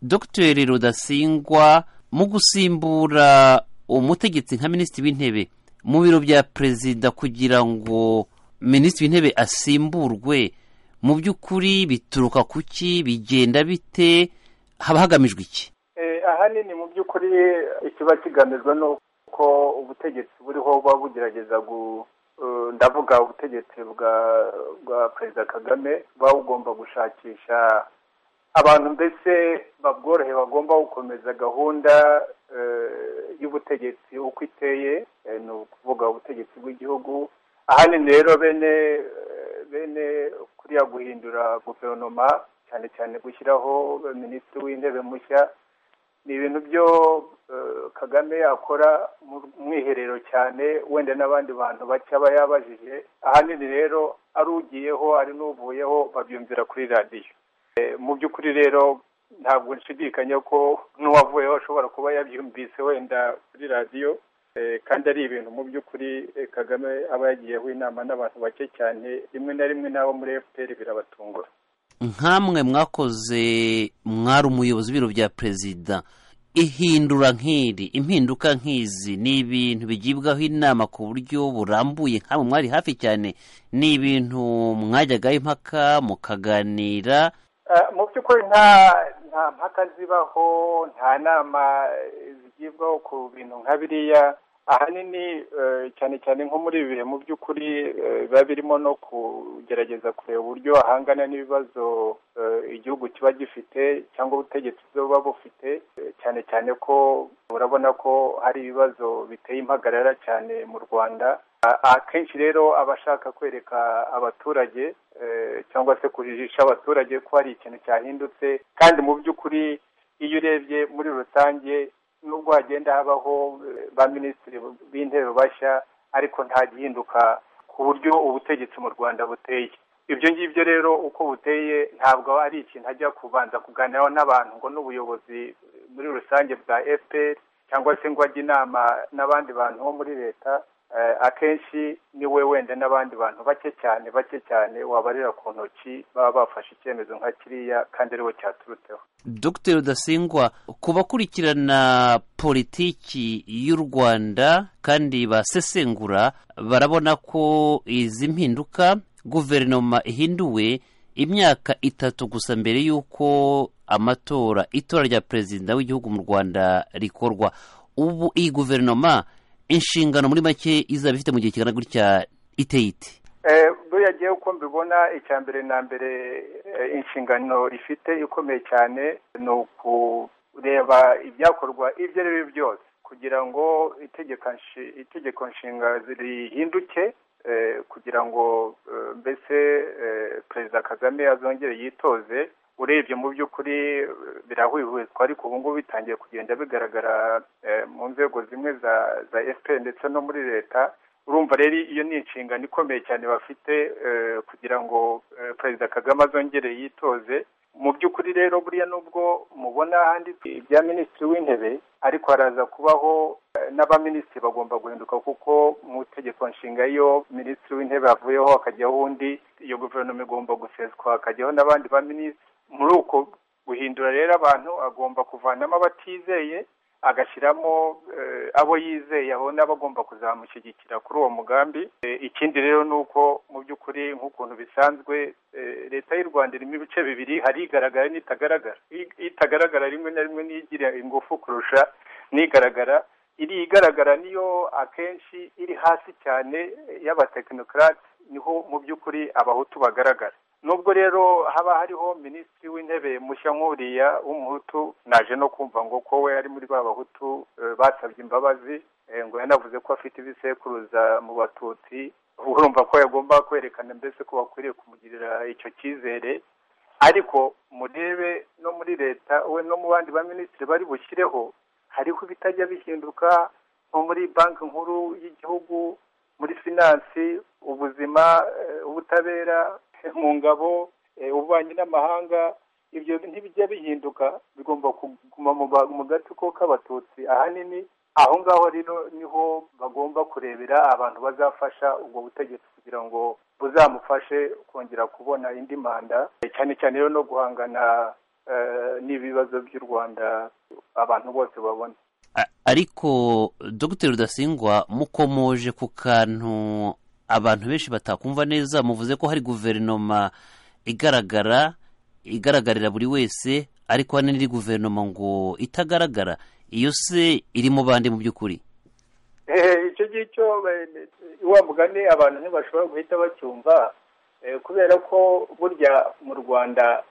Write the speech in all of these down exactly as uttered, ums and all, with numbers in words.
Dr Rudasingwa, mu gusimbura umutegetsi nka minisitiri w'intebe mu biro bya perezida kugira ngo minisitiri w'intebe asimburwe, mu by'ukuri bituruka kuki, bigenda bite, haba hagamijwe iki? Ahanini mu by'ukuri ikiba kigamijwe nuko ubutegetsi buriho buba bugerageza gu ndavuga ubutegetsi bwa bwa Perezida Kagame buba bugomba gushakisha abantu mbese babworohe bagomba gukomeza gahunda y'ubutegetsi uko iteye, ni ukuvuga ubutegetsi bw'igihugu. Ahanini rero bene bene kuriya guhindura guverinoma, cyane cyane gushyiraho minisitiri w'intebe mushya, ni ibintu byo Kagame akora mu mwiherero cyane, wenda n'abandi bantu bake aba yabajije. Ahanini rero ari ugiyeho ari n'uvuyeho babyumvira kuri radiyo. Mu by'ukuri rero ntabwo nshidikanya ko n'uwavuyeho ashobora kuba yabyumvise wenda kuri radiyo, kandi ari ibintu mu by'ukuri Kagame aba yagiyeho inama n'abantu bake cyane, rimwe na rimwe n'abo muri F P R birabatungura. Nkamwe mwakoze, mwari umuyobozi w'ibiro bya perezida, ihindura nk'iri, impinduka nk'izi ni ibintu bigibwaho inama ku buryo burambuye, nkamwe mwari hafi cyane, ni ibintu mwajyagaho impaka mukaganira? Mu by'ukuri nta nta mpaka zibaho, nta nama zigibwaho ku bintu nka biriya. Ahanini cyane cyane nko muri ibi bihe mu by'ukuri biba birimo no kugerageza kureba uburyo ahangana n'ibibazo igihugu kiba gifite cyangwa ubutegetsi buba bufite, cyane cyane ko urabona ko hari ibibazo biteye impagarara cyane mu Rwanda. Akenshi rero abashaka kwereka abaturage cyangwa se kujijisha abaturage ko hari ikintu cyahindutse, kandi mu by'ukuri iyo urebye muri rusange nubwo hagenda habaho ba minisitiri b'intebe bashya, ariko nta gihinduka ku buryo ubutegetsi mu Rwanda buteye. Ibyo ngibyo rero uko buteye ntabwo ari ikintu ajya kubanza kuganiraho n'abantu ngo n'ubuyobozi muri rusange bwa F P R, cyangwa se ngo ajye inama n'abandi bantu bo muri leta. Akenshi ni we wenda n'abandi bantu bake cyane bake cyane wabarira ku ntoki baba bafashe icyemezo nka kiriya, kandi ariwe cyaturutseho. Dr Rudasingwa, ku bakurikirana politiki y'u Rwanda kandi basesengura, barabona ko izi mpinduka guverinoma ihinduwe imyaka itatu gusa mbere y'uko amatora itora rya perezida w'igihugu mu Rwanda rikorwa. Ubu iyi guverinoma inshingano muri make izaba ifite mu gihe kigana gutya iteye ite? Buriya gihe uko mbibona, icya mbere na mbere inshingano rifite ikomeye cyane ni ukureba ibyakorwa ibyo ari byo byose kugira ngo itegeko nshinga rihinduke, kugira ngo mbese Perezida Kagame azongere yitoze. Urebye mu by'ukuri birahwihwiswa, ariko ubu ngubu bitangiye kugenda bigaragara mu nzego zimwe za za F P R ndetse no muri leta. Urumva rero iyo ni inshingano ikomeye cyane bafite, kugira ngo Perezida Kagame azongere yitoze. Mu by'ukuri rero buriya nubwo mubona handitse ibya minisitiri w'intebe, ariko haraza kubaho n'abaminisitiri bagomba guhinduka, kuko mu tegeko nshinga iyo minisitiri w'intebe avuyeho hakajyaho undi, iyo guverinoma igomba guseswa hakajyaho n'abandi baminisitiri. Muri uko guhindura rero abantu agomba kuvanamo abatizeye agashyiramo abo yizeye, abo n'abagomba kuzamushyigikira kuri uwo mugambi. Ikindi rero ni uko mu by'ukuri nk'ukuntu bisanzwe leta y'u Rwanda irimo ibice bibiri, hari igaragara n'itagaragara. Itagaragara rimwe na rimwe nigira ingufu kurusha n'igaragara. Iri igaragara niyo akenshi iri hasi cyane y'abatekinokrate, niho mu by'ukuri abahutu bagaragara. Nubwo rero haba hariho minisitiri w'intebe mushya nk'uriya w'umuhutu, naje no kumva ngo ko we ari muri ba bahutu basabye imbabazi, ngo yanavuze ko afite ibisekuruza mu batutsi. Urumva ko yagomba kwerekana mbese ko bakwiriye kumugirira icyo cyizere. Ariko murebe no muri leta we no mu bandi ba minisitiri bari bushyireho, hariho bitajya bihinduka, nko muri banki nkuru y'igihugu, muri finance, ubuzima, ubutabera, mu ngabo, ububanyi n'amahanga. Ibyo ntibijya bihinduka, bigomba kuguma mu gatsiko k'abatutsi. Ahanini aho ngaho rero niho bagomba kurebera abantu bazafasha ubwo butegetsi kugira ngo buzamufashe kongera kubona indi manda, cyane cyane rero no guhangana n'ibibazo by'u Rwanda abantu bose babona. Ariko Dr Rudasingwa mukomoje ku kantu abantu benshi batakumva neza, muvuze ko hari guverinoma igaragara igaragarira buri wese, ariko hano n'iri guverinoma ngo itagaragara. Iyo se iri mu bande mu by'ukuri? Icyo gicyo wa mugani abantu ntibashobora guhita bacyumva, kubera ko burya mu Rwanda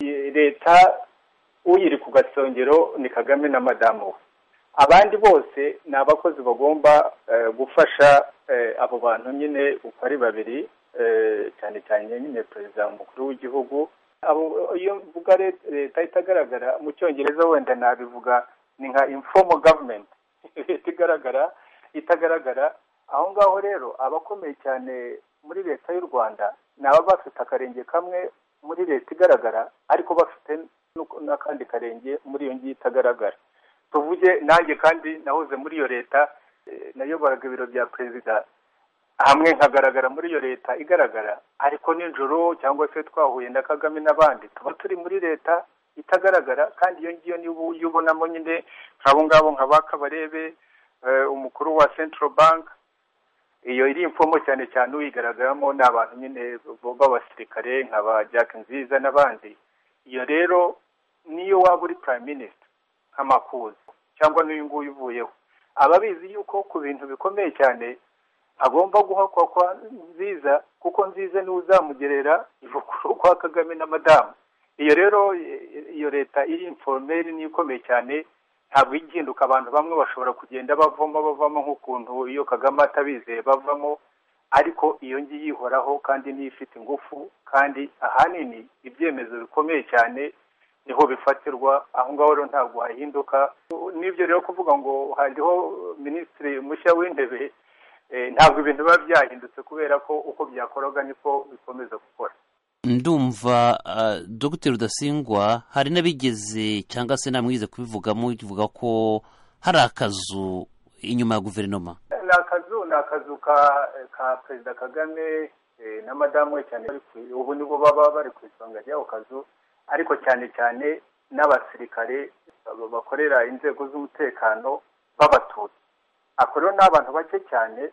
leta uyiri ku gasongero ni Kagame na madamu we. Abandi bose ni abakozi bagomba gufasha abo bantu nyine uko ari babiri, cyane cyane nyine perezida mukuru w'igihugu. Iyo mvuga leta itagaragara mu cyongereza wenda nabivuga ni nka informal government, leta igaragara itagaragara. Aho ngaho rero abakomeye cyane muri leta y'u Rwanda ni aba bafite akarenge kamwe muri leta igaragara, ariko bafite n'akandi karenge muri iyo ngiyo itagaragara. Tuvuge nanjye kandi nahoze muri iyo leta, nayoboraga ibiro bya perezida, hamwe nkagaragara muri iyo leta igaragara, ariko nijoro cyangwa se twahuye na Kagame n'abandi tuba turi muri leta itagaragara. Kandi iyo ngiyo niyo ubonamo nyine nk'abo ngabo nka ba Kabarebe, umukuru wa Central Bank. Iyo iri imfomo cyane cyane uyigaragaramo ni abantu nyine b'abasirikare nka ba Jack Nziza n'abandi. Iyo rero niyo waba uri prime minister nk'Amakuza cyangwa n'uyu nguyu uvuyeho, ababizi yuko ku bintu bikomeye cyane agomba guhakwa kwa Nziza, kuko Nziza niwe uzamugerera ivukuru kwa Kagame na madamu. Iyo rero iyo leta iri informel ni ikomeye cyane, ntabwo igihinduka. Abantu bamwe bashobora kugenda bavamo bavamo nk'ukuntu iyo Kagame atabizeye bavamo, ariko iyo ngiyi yihoraho kandi niyo ifite ingufu, kandi ahanini ibyemezo bikomeye cyane niho bifatirwa. Aho ngaho rero ntabwo hahinduka. N'ibyo rero kuvuga ngo hariho minisitiri mushya w'intebe, ntabwo ibintu biba byahindutse, kubera ko uko byakoraga niko bikomeza gukora. Ndumva uh, Dr Rudasingwa hari n'abigeze cyangwa se namwize kubivugamo bivuga ko hari akazu inyuma ya guverinoma. Ni akazu ni akazu ka ka Perezida Kagame eh, na madamu we cyane, ubu nibo baba bari ku isonga ry'ako kazu, ariko cyane cyane n'abasirikare bakorera inzego z'umutekano b'abatutsi. Ako rero n'abantu bake cyane,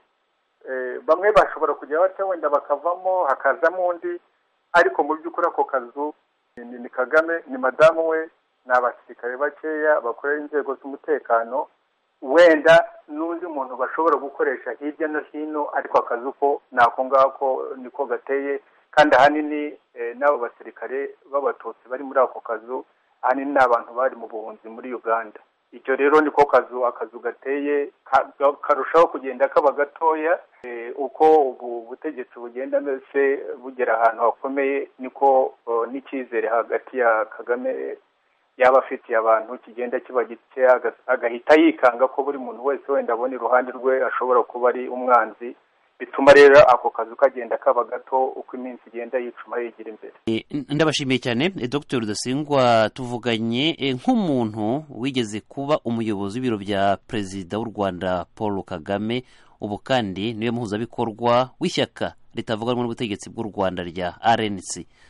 bamwe bashobora kujya bate wenda bakavamo hakazamo undi, ariko mu by'ukuri ako kazu ni Kagame ni madamu we n'abasirikare bakeya bakorera inzego z'umutekano, wenda n'undi muntu bashobora gukoresha hirya no hino, ariko akazu ko nako ngako niko gateye. Kandi ahanini n'abo basirikare b'abatutsi bari muri ako kazu ahanini n'abantu bari mu buhunzi muri Uganda. Icyo rero niko kazu akazu gateye, karushaho kugenda kaba gatoya uko ubu butegetsi bugenda mbese bugera ahantu hakomeye, niko n'icyizere hagati ya Kagame yaba afitiye abantu kigenda kiba gike, agahita yikanga ko buri muntu wese wenda abona iruhande rwe ashobora kuba ari umwanzi. Bituma rero ako kazu kagenda kaba gato uko iminsi igenda yicuma yigira imbere. Ndabashimiye cyane Dr Rudasingwa. Tuvuganye nk'umuntu wigeze kuba umuyobozi w'ibiro bya perezida w'u Rwanda Paul Kagame, ubu kandi niwe muhuzabikorwa w'ishyaka ritavuganwa n'ubutegetsi bw'u Rwanda rya R N C.